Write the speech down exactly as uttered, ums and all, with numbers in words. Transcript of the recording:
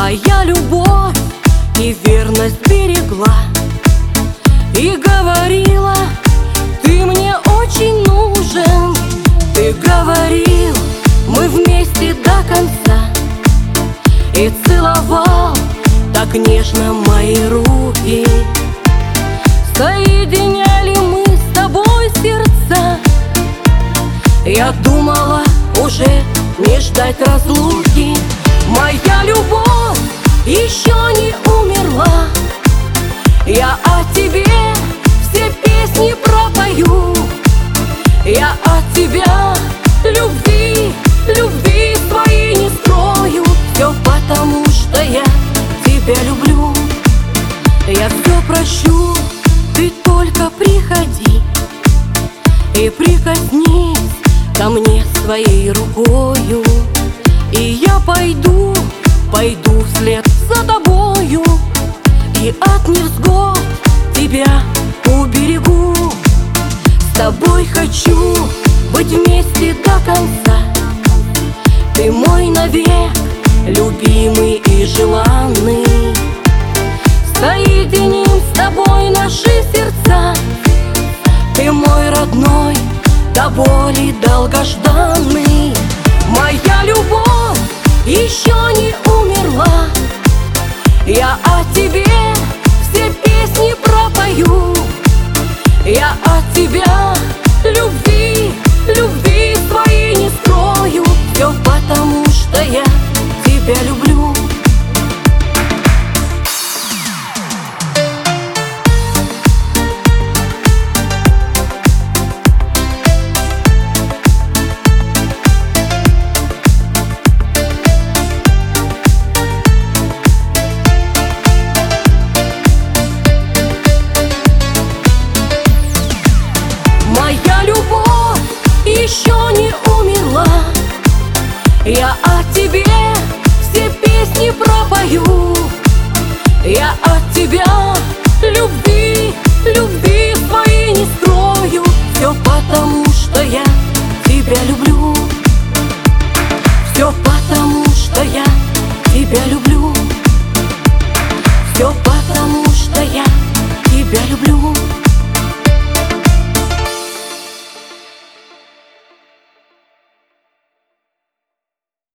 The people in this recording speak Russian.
Моя любовь и верность берегла и говорила: ты мне очень нужен. Ты говорил, мы вместе до конца, и целовал так нежно мои руки. Соединяли мы с тобой сердца. Я думала уже не ждать разлуки. Моя любовь еще не умерла. Я о тебе все песни пропою. Я от тебя любви, любви своей не скрою. Все потому, что я тебя люблю. Я все прощу, ты только приходи и прикоснись ко мне своей рукою. И я пойду, пойду вслед за тобою, и от невзгод тебя уберегу. С тобой хочу быть вместе до конца. Ты мой навек, любимый и желанный. Соединим с тобой наши сердца. Ты мой родной, до боли долгожданный. Моя любовь еще не умерла. Я о тебе все песни пропою. Я от тебя любви, любви своей не скрою. Все потому, что я тебя люблю. Моя любовь еще не умерла. Я о тебе все песни пропою. Я от тебя любви, любви своей не скрою. Все потому, что я тебя люблю. Все потому, что я тебя люблю. Все потому, что я тебя люблю.